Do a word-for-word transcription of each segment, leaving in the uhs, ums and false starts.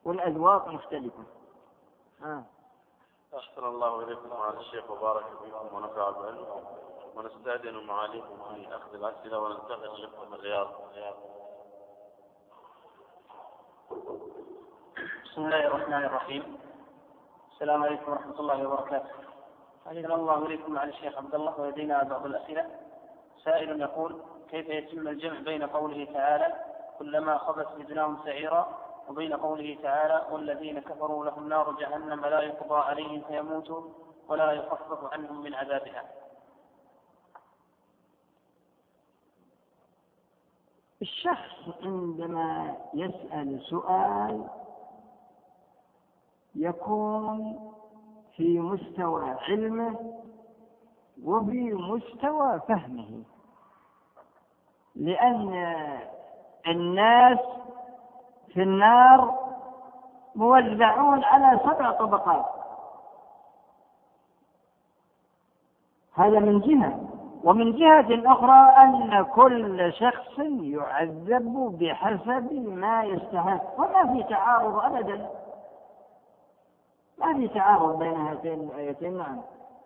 والأذواق مختلفة. آه. أحسن الله إليكم مع الشيخ وبارك فيكم ونفع بالعلم، ونستأذن معاليكم في أخذ الأسئلة وننتقل لكم الرياض. بسم الله الرحمن الرحيم. السلام عليكم ورحمة الله وبركاته. أحسن الله إليكم مع الشيخ عبد الله، ولدينا بعض الأسئلة. سائل يقول: كيف يتم الجمع بين قوله تعالى كلما خبت زدناهم سعيرا وبين قوله تعالى والذين كفروا لهم نار جهنم لا يقضى عليهم فيموتوا ولا يخفف عنهم من عذابها؟ الشخص عندما يسأل سؤال يكون في مستوى علمه وفي مستوى فهمه، لأن الناس في النار موزعون على سبع طبقات، هذا من جهة. ومن جهة أخرى أن كل شخص يعذب بحسب ما يستحق، وما في تعارض أبدا، ما في تعارض بين هاتين الآيتين. نعم.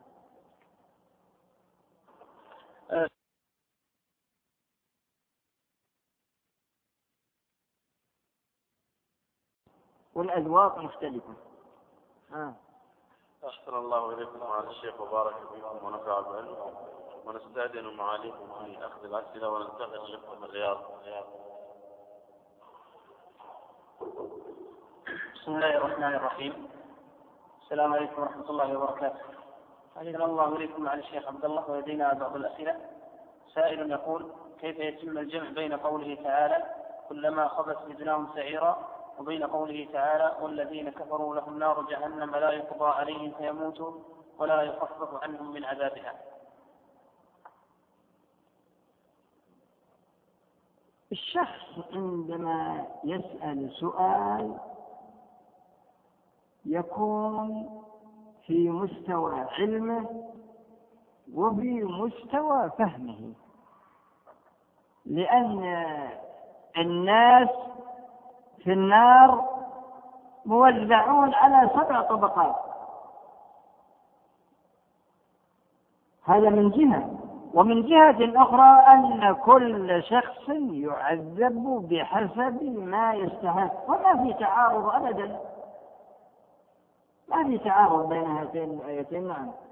والأذواق مختلفة. آه. أحسن الله إليكم مع الشيخ وبارك فيكم ونفع بالعلم، ونستأذن معاليكم في أخذ الأسئلة وننتقل لكم الرياض. بسم الله الرحمن الرحيم. السلام عليكم ورحمة الله وبركاته. أحسن الله إليكم مع الشيخ عبد الله، ولدينا بعض الأسئلة. سائل يقول: كيف يتم الجمع بين قوله تعالى كلما خبت زدناهم سعيرا وبين قوله تعالى والذين كفروا لهم نار جهنم لا يقضى عليهم فيموتوا ولا يخفف عنهم من عذابها؟ الشخص عندما يسأل سؤال يكون في مستوى علمه وفي مستوى فهمه، لأن الناس في النار موزعون على سبع طبقات، هذا من جهة. ومن جهة أخرى أن كل شخص يعذب بحسب ما يستحق، وما في تعارض أبدا، ما في تعارض بين هاتين الآيتين. نعم.